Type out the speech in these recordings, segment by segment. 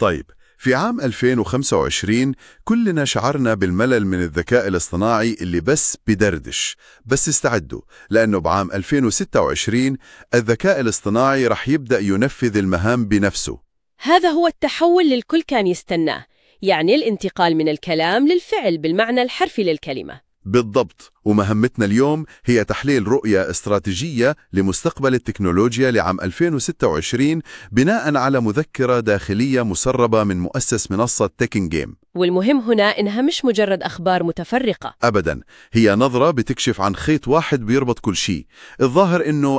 طيب، في عام 2025 كلنا شعرنا بالملل من الذكاء الاصطناعي اللي بس بدردش. بس استعدوا، لأنه بعام 2026 الذكاء الاصطناعي رح يبدأ ينفذ المهام بنفسه. هذا هو التحول اللي الكل كان يستناه، يعني الانتقال من الكلام للفعل بالمعنى الحرفي للكلمة. بالضبط، ومهمتنا اليوم هي تحليل رؤية استراتيجية لمستقبل التكنولوجيا لعام 2026 بناء على مذكرة داخلية مسربة من مؤسس منصة تكنجيم. والمهم هنا إنها مش مجرد أخبار متفرقة. أبداً، هي نظرة بتكشف عن خيط واحد بيربط كل شيء. الظاهر إنه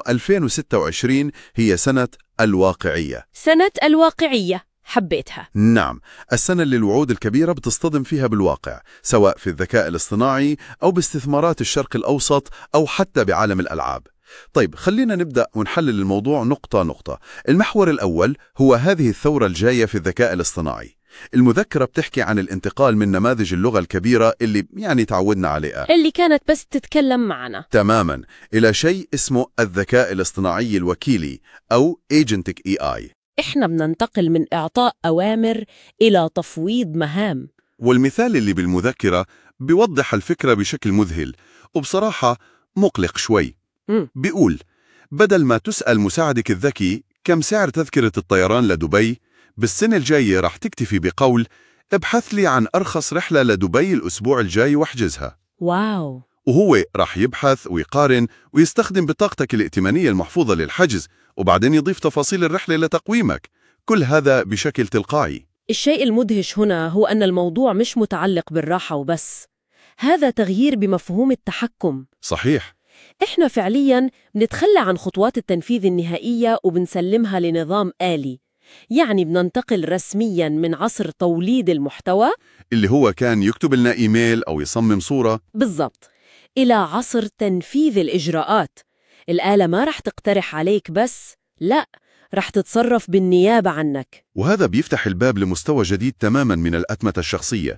2026 هي سنة الواقعية. سنة الواقعية، حبيتها. نعم، السنة اللي الوعود الكبيرة بتصطدم فيها بالواقع، سواء في الذكاء الاصطناعي أو باستثمارات الشرق الأوسط أو حتى بعالم الألعاب. طيب، خلينا نبدأ ونحلل الموضوع نقطة نقطة. المحور الأول هو هذه الثورة الجاية في الذكاء الاصطناعي. المذكرة بتحكي عن الانتقال من نماذج اللغة الكبيرة اللي تعودنا عليها، اللي كانت بس تتكلم معنا تماماً، إلى شيء اسمه الذكاء الاصطناعي الوكيلي أو Agentic AI. إحنا بننتقل من إعطاء أوامر إلى تفويض مهام. والمثال اللي بالمذكرة بيوضح الفكرة بشكل مذهل وبصراحة مقلق شوي. بيقول: بدل ما تسأل مساعدك الذكي كم سعر تذكرة الطيران لدبي، بالسنة الجاية رح تكتفي بقول: ابحث لي عن أرخص رحلة لدبي الأسبوع الجاي واحجزها. واو! وهو رح يبحث ويقارن ويستخدم بطاقتك الائتمانية المحفوظة للحجز، وبعدين يضيف تفاصيل الرحلة لتقويمك. كل هذا بشكل تلقائي. الشيء المدهش هنا هو أن الموضوع مش متعلق بالراحة وبس، هذا تغيير بمفهوم التحكم. صحيح. إحنا فعلياً بنتخلى عن خطوات التنفيذ النهائية وبنسلمها لنظام آلي، يعني بننتقل رسمياً من عصر توليد المحتوى اللي هو كان يكتب لنا إيميل أو يصمم صورة، بالضبط، إلى عصر تنفيذ الإجراءات. الآلة ما رح تقترح عليك بس، لا، رح تتصرف بالنيابة عنك. وهذا بيفتح الباب لمستوى جديد تماماً من الأتمتة الشخصية.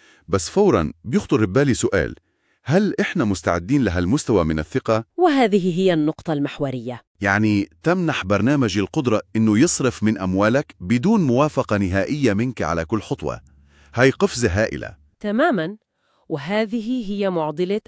بس فوراً بيخطر ببالي سؤال: هل إحنا مستعدين لهالمستوى من الثقة؟ وهذه هي النقطة المحورية. يعني تمنح برنامج القدرة إنه يصرف من أموالك بدون موافقة نهائية منك على كل خطوة. هاي قفزة هائلة. تماماً، وهذه هي معضلة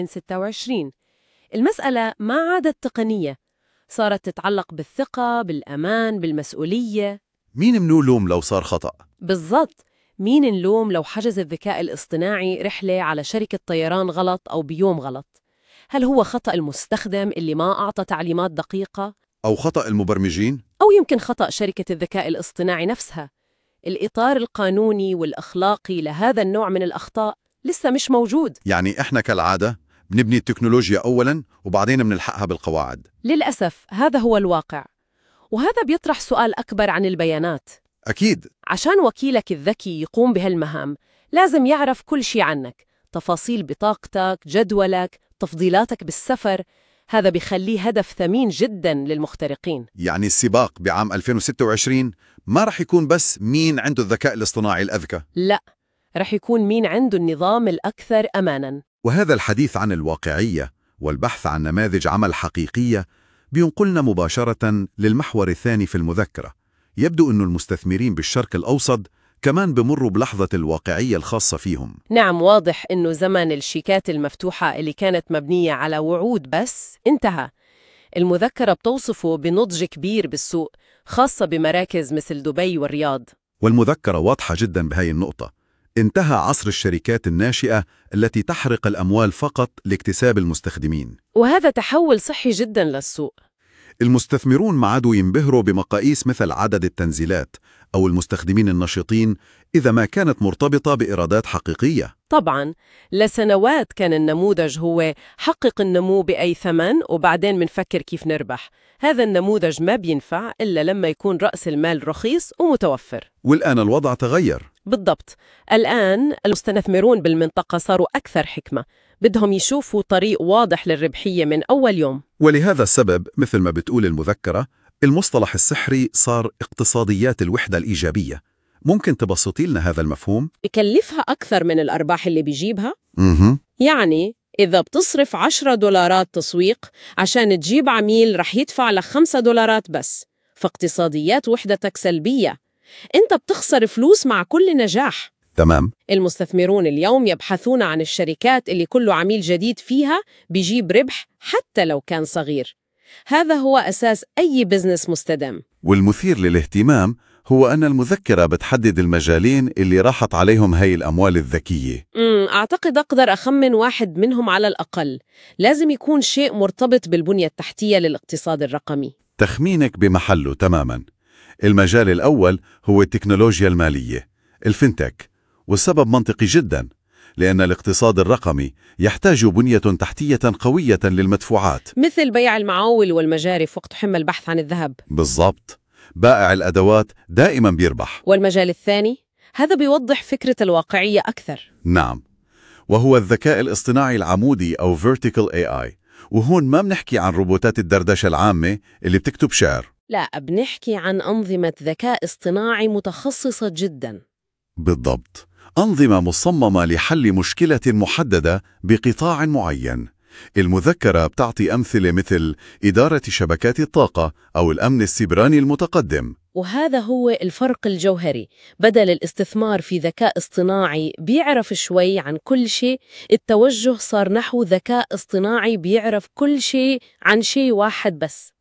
2026. المسألة ما عادت تقنية، صارت تتعلق بالثقة، بالأمان، بالمسؤولية. مين منو لوم لو صار خطأ؟ بالضبط، مين نلوم لو حجز الذكاء الاصطناعي رحلة على شركة طيران غلط أو بيوم غلط؟ هل هو خطأ المستخدم اللي ما أعطى تعليمات دقيقة؟ أو خطأ المبرمجين؟ أو يمكن خطأ شركة الذكاء الاصطناعي نفسها؟ الإطار القانوني والأخلاقي لهذا النوع من الأخطاء لسه مش موجود. يعني إحنا كالعادة بنبني التكنولوجيا أولاً وبعدين بنلحقها بالقواعد. للأسف هذا هو الواقع، وهذا بيطرح سؤال أكبر عن البيانات. أكيد. عشان وكيلك الذكي يقوم بهالمهام لازم يعرف كل شيء عنك، تفاصيل بطاقتك، جدولك، تفضيلاتك بالسفر. هذا بيخليه هدف ثمين جدا للمخترقين. يعني السباق بعام 2026 ما رح يكون بس مين عنده الذكاء الاصطناعي الأذكى، لا، رح يكون مين عنده النظام الأكثر أماناً. وهذا الحديث عن الواقعية والبحث عن نماذج عمل حقيقية بينقلنا مباشرة للمحور الثاني في المذكرة. يبدو أن المستثمرين بالشرق الأوسط كمان بمروا بلحظة الواقعية الخاصة فيهم. نعم، واضح إنه زمن الشيكات المفتوحة اللي كانت مبنية على وعود بس انتهى. المذكرة بتوصفه بنضج كبير بالسوق، خاصة بمراكز مثل دبي والرياض. والمذكرة واضحة جدا بهاي النقطة. انتهى عصر الشركات الناشئة التي تحرق الأموال فقط لاكتساب المستخدمين، وهذا تحول صحي جدا للسوق. المستثمرون ما عادوا ينبهروا بمقاييس مثل عدد التنزيلات أو المستخدمين النشطين إذا ما كانت مرتبطة بإيرادات حقيقية. طبعاً، لسنوات كان النموذج هو حقق النمو بأي ثمن وبعدين منفكر كيف نربح. هذا النموذج ما بينفع إلا لما يكون رأس المال رخيص ومتوفر. والآن الوضع تغير. بالضبط، الآن المستثمرون بالمنطقة صاروا أكثر حكمة، بدهم يشوفوا طريق واضح للربحية من أول يوم. ولهذا السبب مثل ما بتقول المذكرة، المصطلح السحري صار اقتصاديات الوحدة الإيجابية. ممكن تبسطي لنا هذا المفهوم؟ بكلفها أكثر من الأرباح اللي بيجيبها؟ يعني إذا بتصرف $10 تسويق عشان تجيب عميل رح يدفع لك $5 بس، فاقتصاديات وحدتك سلبية. أنت بتخسر فلوس مع كل نجاح. تمام. المستثمرون اليوم يبحثون عن الشركات اللي كل عميل جديد فيها بيجيب ربح حتى لو كان صغير. هذا هو أساس أي بزنس مستدام. والمثير للاهتمام هو أن المذكرة بتحدد المجالين اللي راحت عليهم هاي الأموال الذكية. أعتقد أقدر أخمن واحد منهم على الأقل. لازم يكون شيء مرتبط بالبنية التحتية للاقتصاد الرقمي. تخمينك بمحله تماما. المجال الأول هو التكنولوجيا المالية، الفينتك، والسبب منطقي جدا، لأن الاقتصاد الرقمي يحتاج بنية تحتية قوية للمدفوعات، مثل بيع المعاول والمجارف وقت حمى البحث عن الذهب. بالضبط. بائع الأدوات دائما بيربح. والمجال الثاني؟ هذا بيوضح فكرة الواقعية أكثر. نعم، وهو الذكاء الاصطناعي العمودي أو Vertical AI. وهون ما بنحكي عن روبوتات الدردشة العامة اللي بتكتب شعر. لا، بنحكي عن أنظمة ذكاء اصطناعي متخصصة جدا. بالضبط، أنظمة مصممة لحل مشكلة محددة بقطاع معين. المذكرة بتعطي أمثلة مثل إدارة شبكات الطاقة أو الأمن السيبراني المتقدم. وهذا هو الفرق الجوهري. بدل الاستثمار في ذكاء اصطناعي بيعرف شوي عن كل شيء، التوجه صار نحو ذكاء اصطناعي بيعرف كل شيء عن شيء واحد بس.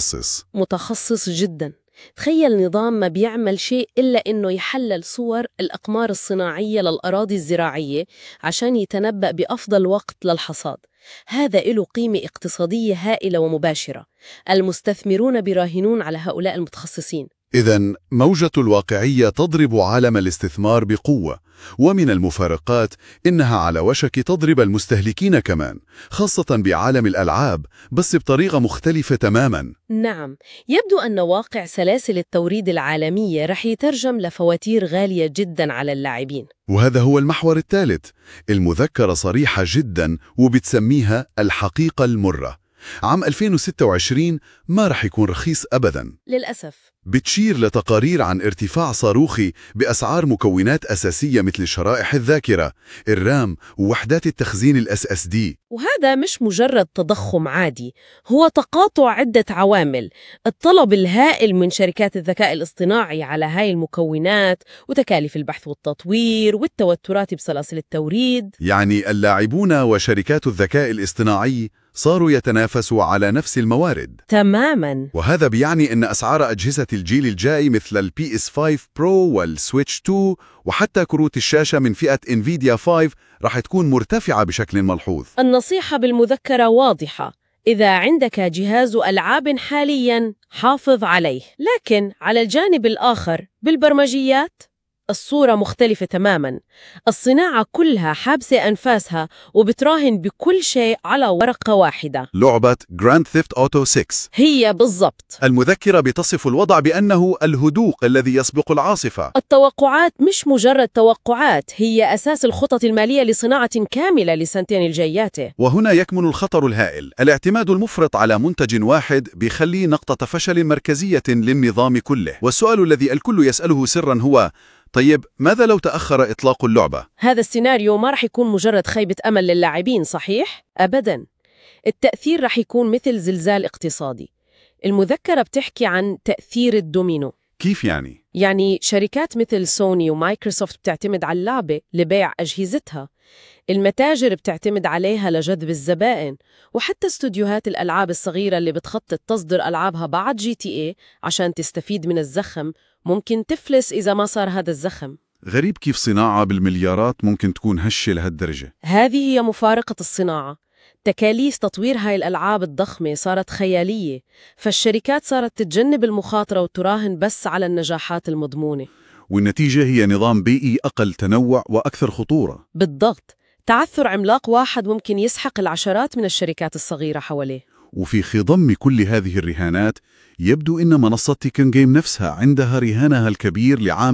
متخصص جدا. تخيل نظام ما بيعمل شيء إلا إنه يحلل صور الأقمار الصناعية للأراضي الزراعية عشان يتنبأ بأفضل وقت للحصاد. هذا له قيمة اقتصادية هائلة ومباشرة. المستثمرون براهنون على هؤلاء المتخصصين. إذن موجة الواقعية تضرب عالم الاستثمار بقوة، ومن المفارقات إنها على وشك تضرب المستهلكين كمان، خاصة بعالم الألعاب، بس بطريقة مختلفة تماما. نعم، يبدو أن واقع سلاسل التوريد العالمية رح يترجم لفواتير غالية جدا على اللاعبين. وهذا هو المحور الثالث. المذكرة صريحة جدا وبتسميها الحقيقة المرة. عام 2026 ما رح يكون رخيص أبداً للأسف. بتشير لتقارير عن ارتفاع صاروخي بأسعار مكونات أساسية مثل شرائح الذاكرة، الرام، ووحدات التخزين الSSD. وهذا مش مجرد تضخم عادي، هو تقاطع عدة عوامل. الطلب الهائل من شركات الذكاء الاصطناعي على هاي المكونات، وتكاليف البحث والتطوير، والتوترات بسلاسل التوريد. يعني اللاعبون وشركات الذكاء الاصطناعي صاروا يتنافسوا على نفس الموارد. تماماً. وهذا بيعني أن أسعار أجهزة الجيل الجاي مثل ال PS5 Pro والسويتش 2 وحتى كروت الشاشة من فئة انفيديا 5 رح تكون مرتفعة بشكل ملحوظ. النصيحة بالمذكرة واضحة: إذا عندك جهاز ألعاب حالياً حافظ عليه. لكن على الجانب الآخر بالبرمجيات الصورة مختلفة تماماً. الصناعة كلها حابسة أنفاسها وبتراهن بكل شيء على ورقة واحدة. لعبة Grand Theft Auto 6 هي بالضبط. المذكرة بتصف الوضع بأنه الهدوء الذي يسبق العاصفة. التوقعات مش مجرد توقعات، هي أساس الخطط المالية لصناعة كاملة لسنتين الجايات. وهنا يكمن الخطر الهائل. الاعتماد المفرط على منتج واحد بيخلي نقطة فشل مركزية للنظام كله. والسؤال الذي الكل يسأله سرا هو: طيب ماذا لو تأخر إطلاق اللعبة؟ هذا السيناريو ما رح يكون مجرد خيبة أمل للاعبين، صحيح؟ أبداً. التأثير رح يكون مثل زلزال اقتصادي. المذكرة بتحكي عن تأثير الدومينو. كيف يعني؟ يعني شركات مثل سوني ومايكروسوفت بتعتمد على اللعبة لبيع أجهزتها، المتاجر بتعتمد عليها لجذب الزبائن، وحتى استوديوهات الألعاب الصغيرة اللي بتخطط تصدر ألعابها بعد GTA عشان تستفيد من الزخم ممكن تفلس إذا ما صار هذا الزخم. غريب كيف صناعة بالمليارات ممكن تكون هشة لهالدرجة. هذه هي مفارقة الصناعة. تكاليف تطوير هاي الألعاب الضخمة صارت خيالية، فالشركات صارت تتجنب المخاطرة وتراهن بس على النجاحات المضمونة. والنتيجة هي نظام بيئي أقل تنوع وأكثر خطورة. بالضبط. تعثر عملاق واحد ممكن يسحق العشرات من الشركات الصغيرة حواليه. وفي خضم كل هذه الرهانات يبدو أن منصة تيكن جيم نفسها عندها رهانها الكبير لعام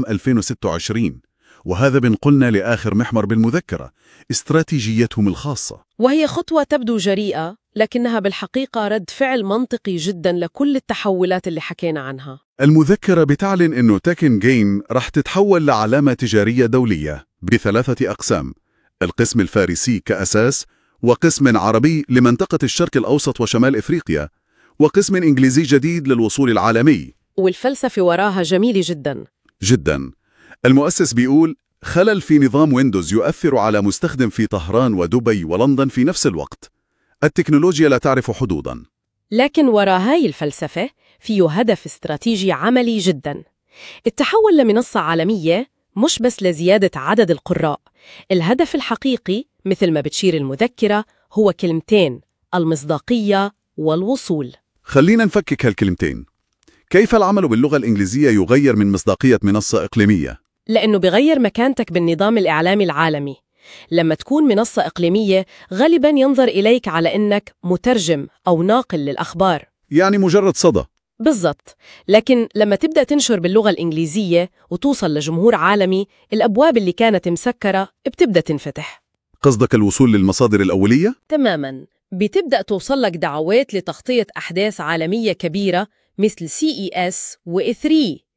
2026، وهذا بنقلنا لآخر محور بالمذكرة: استراتيجيتهم الخاصة. وهي خطوة تبدو جريئة، لكنها بالحقيقة رد فعل منطقي جدا لكل التحولات اللي حكينا عنها. المذكرة بتعلن أنه تيكن جيم رح تتحول لعلامة تجارية دولية ب3 أقسام: القسم الفارسي كأساس، وقسم عربي لمنطقة الشرق الأوسط وشمال إفريقيا، وقسم إنجليزي جديد للوصول العالمي. والفلسفة وراها جميلة جدا. جدا. المؤسس بيقول: خلل في نظام ويندوز يؤثر على مستخدم في طهران ودبي ولندن في نفس الوقت. التكنولوجيا لا تعرف حدوداً. لكن وراء هاي الفلسفة فيه هدف استراتيجي عملي جدا. التحول لمنصة عالمية مش بس لزيادة عدد القراء. الهدف الحقيقي مثل ما بتشير المذكرة هو كلمتين: المصداقية والوصول. خلينا نفكك هالكلمتين. كيف العمل باللغة الإنجليزية يغير من مصداقية منصة إقليمية؟ لأنه بغير مكانتك بالنظام الإعلامي العالمي. لما تكون منصة إقليمية غالباً ينظر إليك على إنك مترجم أو ناقل للأخبار. يعني مجرد صدى. بالضبط. لكن لما تبدأ تنشر باللغة الإنجليزية وتوصل لجمهور عالمي، الأبواب اللي كانت مسكرة بتبدأ تنفتح. قصدك الوصول للمصادر الأولية؟ تماماً. بتبدأ توصلك دعوات لتغطية أحداث عالمية كبيرة مثل CES و E3.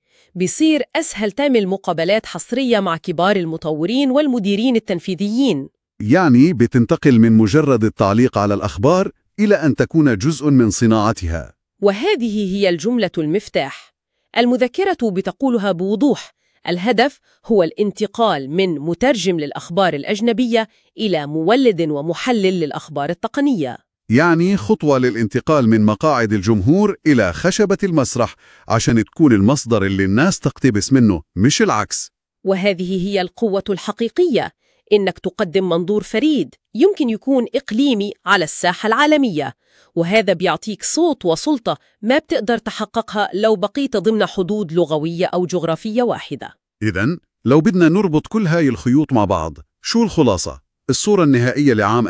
بيصير أسهل تعمل مقابلات حصرية مع كبار المطورين والمديرين التنفيذيين. يعني بتنتقل من مجرد التعليق على الأخبار إلى أن تكون جزء من صناعتها. وهذه هي الجملة المفتاح. المذكرة بتقولها بوضوح: الهدف هو الانتقال من مترجم للأخبار الأجنبية إلى مولد ومحلل للأخبار التقنية. يعني خطوة للانتقال من مقاعد الجمهور إلى خشبة المسرح عشان تكون المصدر اللي الناس تقتبس منه، مش العكس. وهذه هي القوة الحقيقية، إنك تقدم منظور فريد يمكن يكون إقليمي على الساحة العالمية، وهذا بيعطيك صوت وسلطة ما بتقدر تحققها لو بقيت ضمن حدود لغوية أو جغرافية واحدة. إذن لو بدنا نربط كل هاي الخيوط مع بعض، شو الخلاصة؟ الصورة النهائية لعام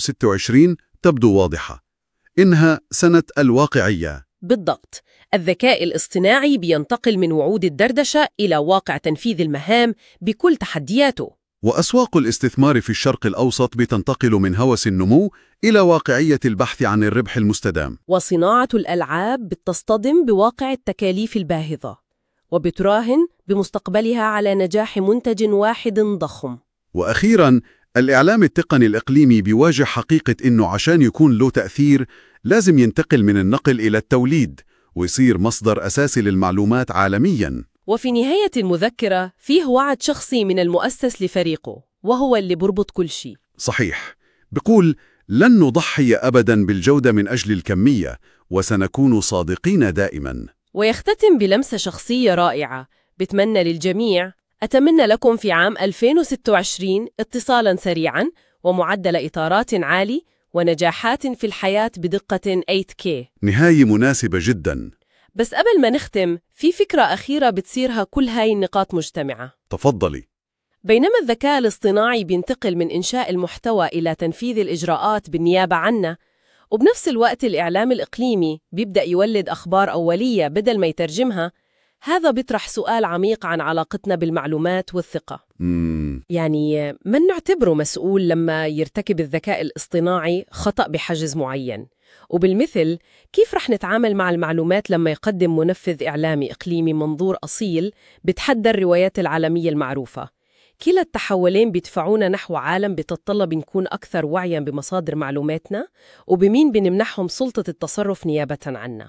2026 تبدو واضحة. إنها سنة الواقعية. بالضبط. الذكاء الاصطناعي بينتقل من وعود الدردشة إلى واقع تنفيذ المهام بكل تحدياته. وأسواق الاستثمار في الشرق الأوسط بتنتقل من هوس النمو إلى واقعية البحث عن الربح المستدام. وصناعة الألعاب بتصطدم بواقع التكاليف الباهظة، وبتراهن بمستقبلها على نجاح منتج واحد ضخم. وأخيراً، الإعلام التقني الإقليمي بيواجه حقيقة إنه عشان يكون له تأثير لازم ينتقل من النقل إلى التوليد ويصير مصدر أساسي للمعلومات عالمياً. وفي نهاية المذكرة فيه وعد شخصي من المؤسس لفريقه، وهو اللي بربط كل شيء. صحيح. بيقول: لن نضحي أبداً بالجودة من أجل الكمية، وسنكون صادقين دائماً. ويختتم بلمسة شخصية رائعة: بتمنى للجميع، أتمنى لكم في عام 2026 اتصالاً سريعاً ومعدل إطارات عالي ونجاحات في الحياة بدقة 8K. نهاية مناسبة جداً. بس قبل ما نختم، في فكرة أخيرة بتصيرها كل هاي النقاط مجتمعة. تفضلي. بينما الذكاء الاصطناعي بينتقل من إنشاء المحتوى إلى تنفيذ الإجراءات بالنيابة عنا، وبنفس الوقت الإعلام الإقليمي بيبدأ يولد أخبار أولية بدل ما يترجمها، هذا بيطرح سؤال عميق عن علاقتنا بالمعلومات والثقة. يعني من نعتبره مسؤول لما يرتكب الذكاء الاصطناعي خطأ بحجز معين؟ وبالمثل، كيف رح نتعامل مع المعلومات لما يقدم منفذ إعلامي إقليمي منظور أصيل بتحدى الروايات العالمية المعروفة؟ كلا التحولين بيدفعونا نحو عالم بتتطلب نكون أكثر وعياً بمصادر معلوماتنا، وبمين بنمنحهم سلطة التصرف نيابة عنا.